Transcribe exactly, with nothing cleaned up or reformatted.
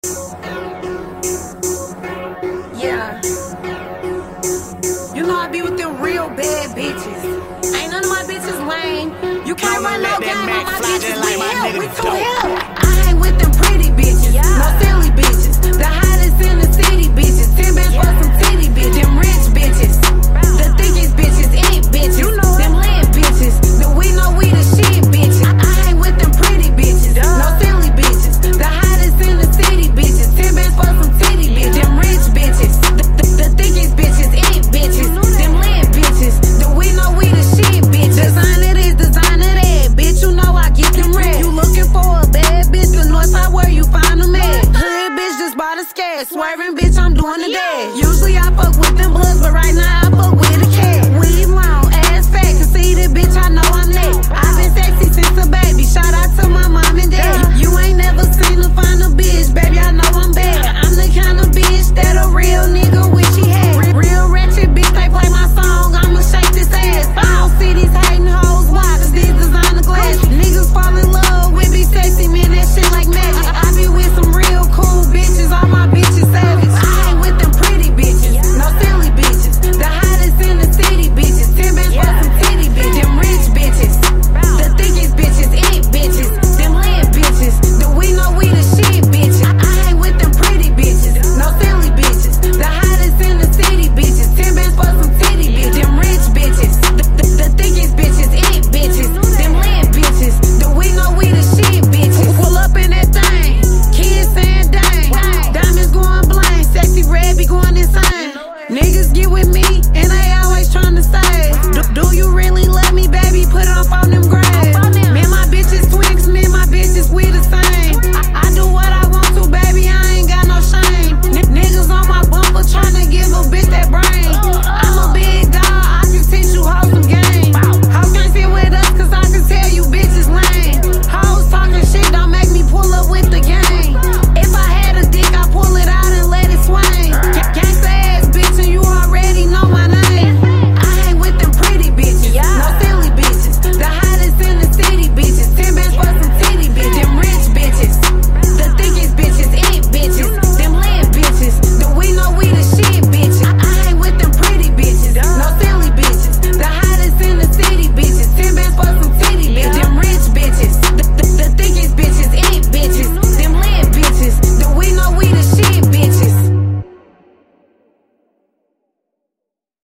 Yeah. You know I be with them real bad bitches. Ain't none of my bitches lame. You can't run no game on my bitches. We hell, we too hell. I ain't with them pretty bitches, no silly bitches. The hottest in the city bitches. Ten bands for some titty bitches. Them rich bitches, the thickest bitches, it bitches. You know them lit bitches. That we know we the shit bitches. I ain't with them pretty bitches, no silly bitches. The hottest in the city bitches. Ten bands for some titty bitches. Them rich bitches, the, the, the thickest bitches, it bitches. Them lit bitches. That we know we the shit bitches. Designer this, designer that, bitch. You know I get them red. You looking for a bad bitch? The north side where you find them at. Hood bitch just bought a scare. Swerving bitch, I'm doing the dash.